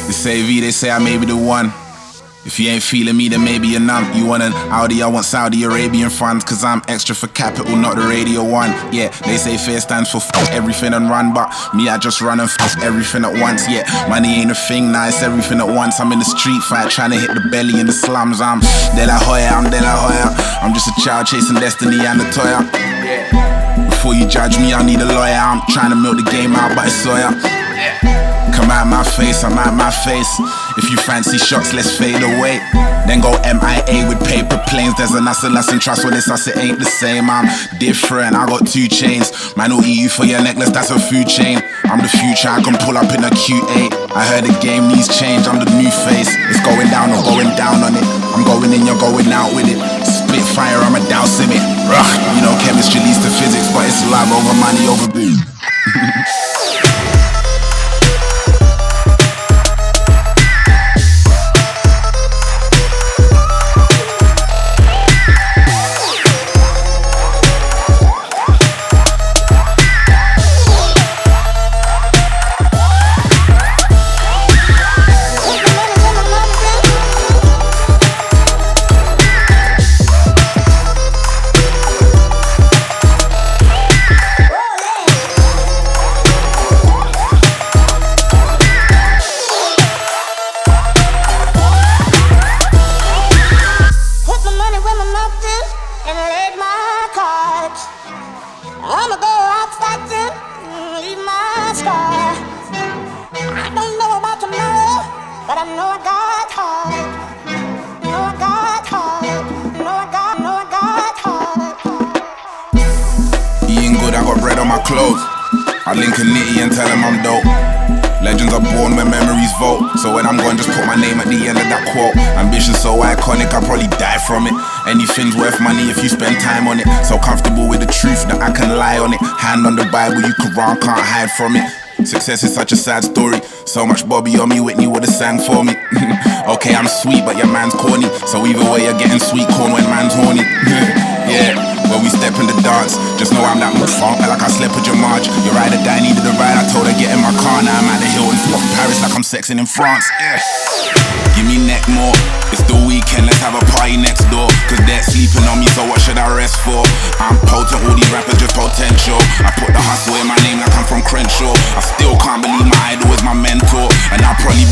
They say V, they say I may be the one. If you ain't feeling me, then maybe you're numb. You want an Audi, I want Saudi Arabian funds. Cause I'm extra for capital, not the radio one. Yeah, they say fear stands for fuck everything and run. But me, I just run and fuck everything at once. Yeah, money ain't a thing, nah, it's everything at once. I'm in the street fight, trying to hit the belly in the slums. I'm De La Hoya, I'm De La Hoya. I'm just a child chasing destiny and the Toya. Before you judge me, I need a lawyer. I'm trying to milk the game out, but it's soya. Come out my face, I'm out my face. If you fancy shots, let's fade away. Then go MIA with paper planes. There's a hustle, and trust when it's us, it ain't the same. I'm different, I got 2 chains. Man will eat you for your necklace, that's a food chain. I'm the future, I can pull up in a Q8. I heard the game needs change, I'm the new face. It's going down, I'm going down on it. I'm going in, you're going out with it. Spit fire, I'm a dousing it. You know chemistry leads to physics, but it's love over money over boom. I'ma go out fighting, leave my scar. I don't know about tomorrow, but I know I got heart. Know I got heart. Know I got heart. Eating good, I got bread on my clothes. I link a nitty and tell him I'm dope. Legends are born when memories vote. So when I'm gone, just put my name at the end of that quote. Ambition so iconic, I'll probably die from it. Anything's worth money if you spend time on it. So comfortable with the truth that I can lie on it. Hand on the Bible, you Quran, can't hide from it. Success is such a sad story. So much Bobby on me, Whitney would've sang for me. Okay, I'm sweet, but your man's corny. So either way, you're getting sweet corn when man's horny. Yeah, when we step in the dance, just know I'm that funk, like I slept with your Marge. Your ride or die needed a ride, I told her get in my car. Now I'm at the Hilton, fuck Paris like I'm sexing in France. Yeah. Give me neck more, it's the weekend, let's have a party next door. Cause they're sleeping on me, so what should I rest for? I'm potent, all these rappers just potential. I put the hustle in my name like I'm from Crenshaw. I still can't believe my idol is my mentor. And I'll probably